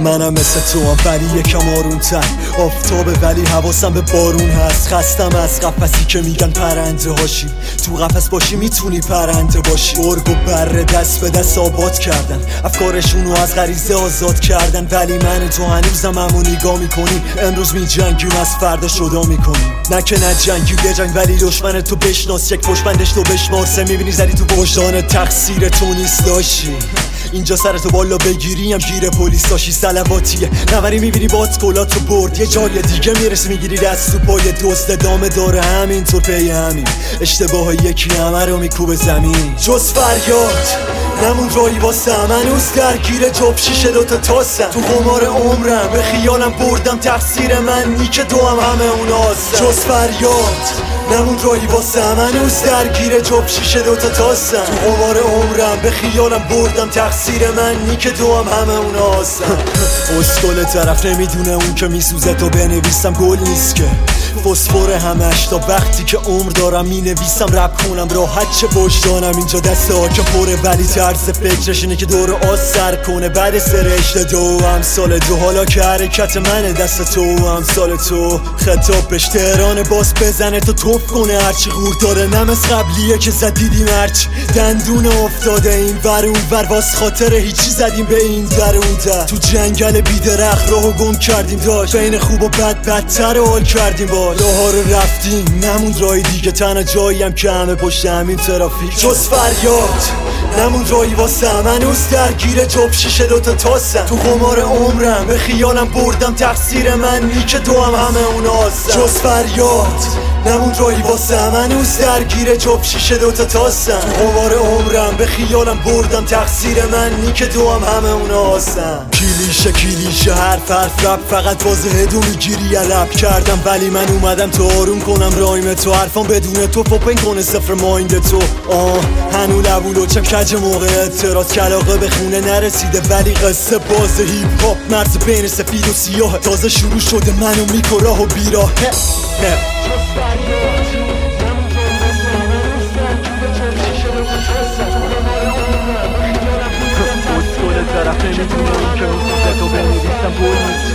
منم مثل تو هم ولی یکم آروم تر، آفتابه ولی حواسم به بارون هست. خستم از قفسی که میگن پرنده هاشی، تو قفس باشی میتونی پرنده باشی. گرگ و بره دست به دست آباد کردن، افکارشونو از غریزه آزاد کردن. ولی من تو هنوزم همو نگاه میکنی، امروز میجنگیم از فردا شدا میکنی. نه که نجنگی بجنگ ولی دشمن تو بشناس، یک پشبندش تو بشمار. سه میبینی زدی تو وجدان تقصیر تو نیست داشی، اینجا سرتو بالا بگیریم گیر پلیس داشی. صلواتیه نوری میبینی بات کلاتو برد، یه جای دیگه میرسی میگیری دست تو پای دوست. ادامه داره همینطور پی همین، اشتباه یکی همه رو میکوبه زمین. جز فریاد نمون رایی واسه من، هنوز درگیر جاب شیشه دوتا تاسم. تو قمار عمرم به خیالم بردم تقصیر من نیک دو همه اون آسم. جز فریاد نمون رایی واسه من، هنوز درگیر جاب شیشه دوتا تاسم. تو قمار عمرم به خیالم بردم تقصیر من نیک دو همه اون آسم. اسکل طرف نمیدونه اون که میسوزه تو بنویسم گل نیست که فسفور همش. تا وقتی که عمر دارم مینویسم رپ کنم راحت چه وجدانم. اینجا دست که پره ولی طرز فکرش اینه که دور آس سر کنه. بعد سرشت دو امسال دو، حالا که حرکت منه دست تو امسال تو. خطابش تهران باز بزنه تو توف کنه، هرچی غور داره نمز قبلیه که زدیدیم هرچی دندون افتاده این ور اون ور. واس خاطر هیچی زدیم به این در اون در، تو جنگل بیدرخت راهو گم کردیم. داشت بین خوب و بد بدتر حال کردیم، با راه رو رفتیم نمون رای دیگه. تنها جاییم که همه پشت همین ترافیک. جز فریاد نمون رایی واسه من، هنوز درگیر جاب شیشه دوتا تاسم. تو قمار عمرم به خیالم بردم تقصیر من نیک دو همه اون آسم. جز فریاد نمون رایی واسه من، هنوز درگیر جاب شیشه دوتا تاسم. تو قمار عمرم به خیالم بردم تقصیر من نیک دو همه اون آسم. کلیشه حرف رپ فقط واضحه دو میگیری رپ کردم. ولی من اومدم تو آروم کنم رایم تو، حرفام بدون تو پاپن کنه صفر مایند تو. هنو لبولو چم کج موقع اعتراض، کلاقه به خونه نرسیده ولی قصه باز. هیپ هاپ مرز بین سفید و سیاه، تازه شروع شده منو میکو راه و بیراه. طرف نمیدونه اون که میسوزه تو بنویسم گل نیست